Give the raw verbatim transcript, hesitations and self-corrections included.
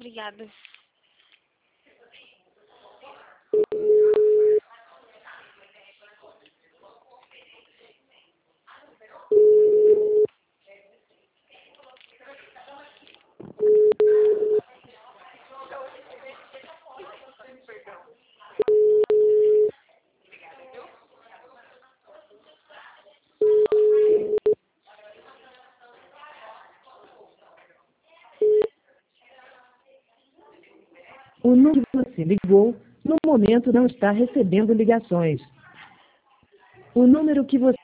Obrigada. O número que você ligou, no momento não está recebendo ligações. O número que você